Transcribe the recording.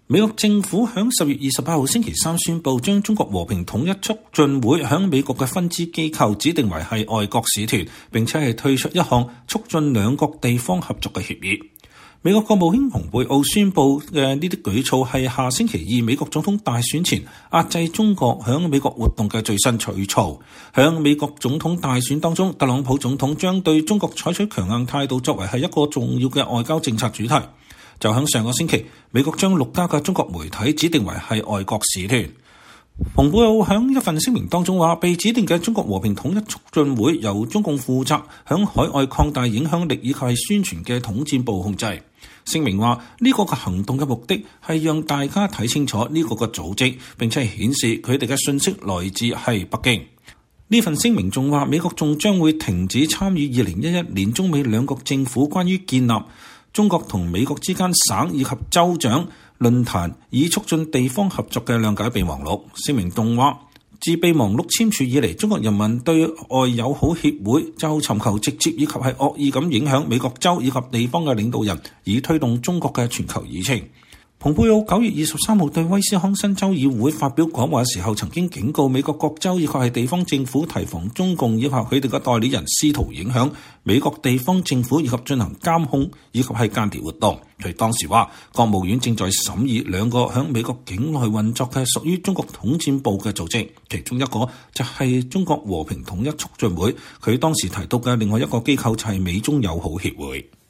美國政府喺10月28號星期三宣布，將中國和平統一促進會喺美國嘅分支機構指定為係外國使團，並且係退出一項促進兩國地方合作嘅協議。美國國務卿蓬佩奧宣布嘅呢啲舉措係下星期二美國總統大選前壓制中國喺美國活動嘅最新舉措。喺美國總統大選當中，特朗普總統將對中國採取強硬態度作為係一個重要嘅外交政策主題。就喺上個星期，美國將6家嘅中國媒體指定為係外國使團。蓬佩奧喺一份聲明當中話，被指定嘅中國和平統一促進會由中共負責喺海外擴大影響力以及係宣傳嘅統戰部控制。聲明話呢個嘅行動嘅目的係讓大家睇清楚呢個嘅組織，並且係顯示佢哋嘅信息來自係北京。呢份聲明仲話，美國仲將會停止參與2011年中美兩國政府關於建立中國同美國之間省以及州長論壇以促進地方合作嘅諒解備忘錄。聲明仲話，自備忘錄簽署以嚟，中國人民對外友好協會就尋求直接以及係惡意咁影響美國州以及地方嘅領導人，以推動中國嘅全球議程。蓬佩奧9月23號對威斯康辛州議會發表講話嘅時候，曾經警告美國各州以及係地方政府提防中共以及佢哋嘅代理人試圖影響美國地方政府以及進行監控以及係間諜活動。佢當時話，國務院正在審議2個響美國境內運作嘅屬於中國統戰部嘅組織，其中一個就係中國和平統一促進會。佢當時提到嘅另外一個機構就係美中友好協會。